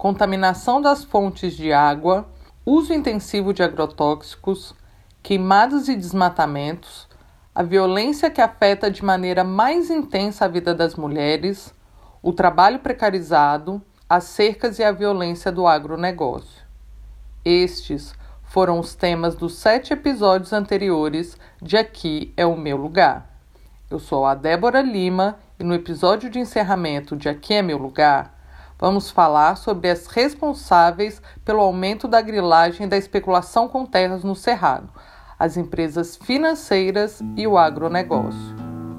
contaminação das fontes de água, uso intensivo de agrotóxicos, queimadas e desmatamentos, a violência que afeta de maneira mais intensa a vida das mulheres, o trabalho precarizado, as cercas e a violência do agronegócio. Estes foram os temas dos 7 episódios anteriores de Aqui é o Meu Lugar. Eu sou a Débora Lima e no episódio de encerramento de Aqui é Meu Lugar, vamos falar sobre as responsáveis pelo aumento da grilagem e da especulação com terras no Cerrado, as empresas financeiras e o agronegócio.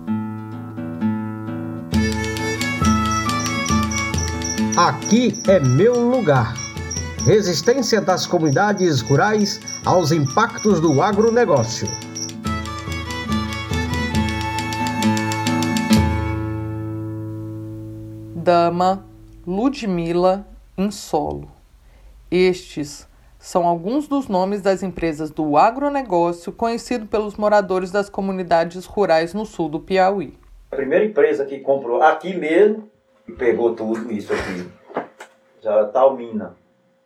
Aqui é meu lugar. Resistência das comunidades rurais aos impactos do agronegócio. Dama, Ludmila, Insolo. Estes são alguns dos nomes das empresas do agronegócio conhecido pelos moradores das comunidades rurais no sul do Piauí. A primeira empresa que comprou aqui mesmo e pegou tudo isso aqui, já a Talmina.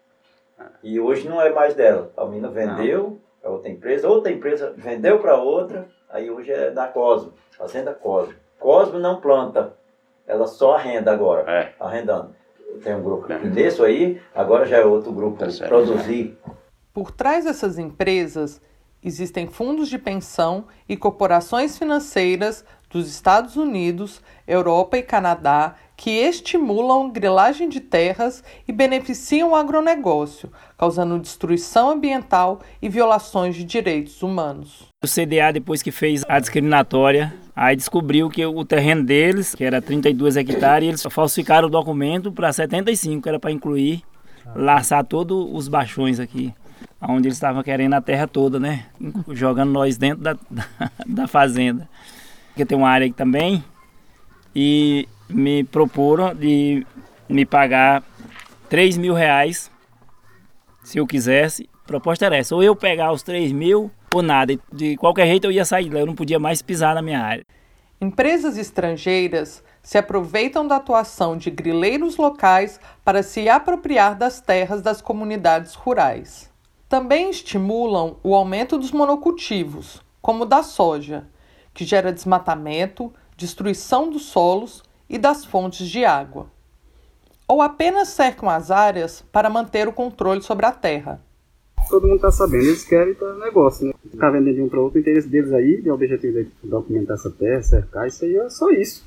E hoje não é mais dela. A Talmina vendeu para outra empresa vendeu para outra, aí hoje é da Cosmo, Fazenda Cosmo. Cosmo não planta, ela só arrenda agora, arrendando. Tem um grupo desse aí, agora já é outro grupo, produzir. Por trás dessas empresas, existem fundos de pensão e corporações financeiras dos Estados Unidos, Europa e Canadá que estimulam grilagem de terras e beneficiam o agronegócio, causando destruição ambiental e violações de direitos humanos. O CDA, depois que fez a discriminatória, aí descobriu que o terreno deles, que era 32 hectares, eles falsificaram o documento para 75, que era para incluir, laçar todos os baixões aqui, onde eles estavam querendo a terra toda, né? Jogando nós dentro da fazenda. Porque tem uma área aqui também, e me proporam de me pagar R$3.000 se eu quisesse. A proposta era essa, ou eu pegar os 3.000 ou nada. De qualquer jeito eu ia sair lá, eu não podia mais pisar na minha área. Empresas estrangeiras se aproveitam da atuação de grileiros locais para se apropriar das terras das comunidades rurais. Também estimulam o aumento dos monocultivos, como o da soja, que gera desmatamento, destruição dos solos e das fontes de água. Ou apenas cercam as áreas para manter o controle sobre a terra. Todo mundo está sabendo, eles querem para negócio, né? Ficar vendendo de um para outro, o interesse deles aí, o objetivo de documentar essa terra, cercar, isso aí é só isso.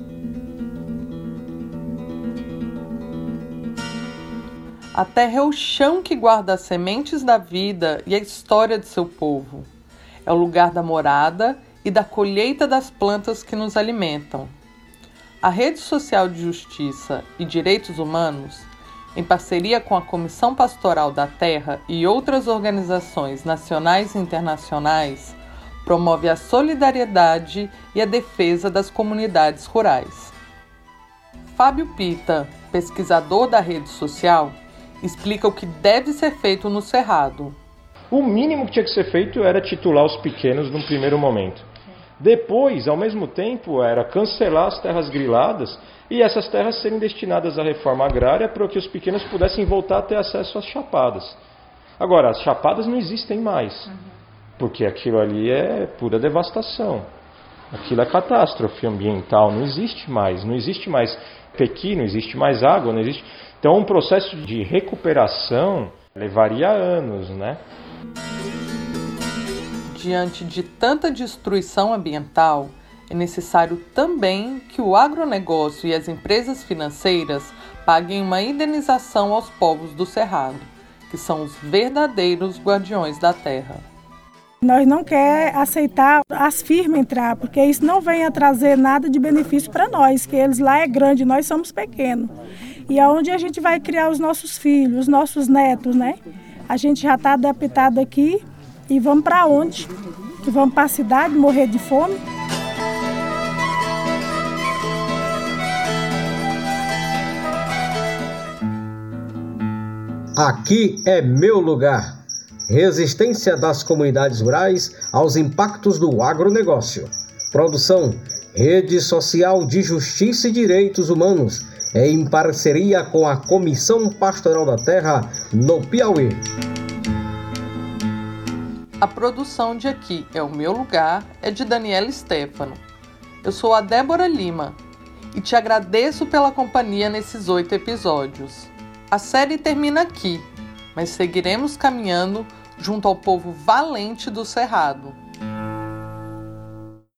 A terra é o chão que guarda as sementes da vida e a história de seu povo. É o lugar da morada e da colheita das plantas que nos alimentam. A Rede Social de Justiça e Direitos Humanos, em parceria com a Comissão Pastoral da Terra e outras organizações nacionais e internacionais, promove a solidariedade e a defesa das comunidades rurais. Fábio Pita, pesquisador da rede social, explica o que deve ser feito no Cerrado. O mínimo que tinha que ser feito era titular os pequenos num primeiro momento. Depois, ao mesmo tempo, era cancelar as terras griladas e essas terras serem destinadas à reforma agrária para que os pequenos pudessem voltar a ter acesso às chapadas. Agora, as chapadas não existem mais, porque aquilo ali é pura devastação. Aquilo é catástrofe ambiental, não existe mais pequi, não existe mais água, não existe. Então, um processo de recuperação levaria anos, né? Diante de tanta destruição ambiental, é necessário também que o agronegócio e as empresas financeiras paguem uma indenização aos povos do Cerrado, que são os verdadeiros guardiões da terra. Nós não queremos aceitar as firmas entrar, porque isso não vem a trazer nada de benefício para nós, que eles lá é grande, nós somos pequenos. E é onde a gente vai criar os nossos filhos, os nossos netos, né? A gente já está adaptado aqui e vamos para onde? Que vamos para a cidade morrer de fome? Aqui é meu lugar. Resistência das comunidades rurais aos impactos do agronegócio. Produção, Rede Social de Justiça e Direitos Humanos em parceria com a Comissão Pastoral da Terra no Piauí. A produção de Aqui é o Meu Lugar é de Daniela Stefano. Eu sou a Débora Lima e te agradeço pela companhia nesses 8 episódios. A série termina aqui, mas seguiremos caminhando junto ao povo valente do Cerrado.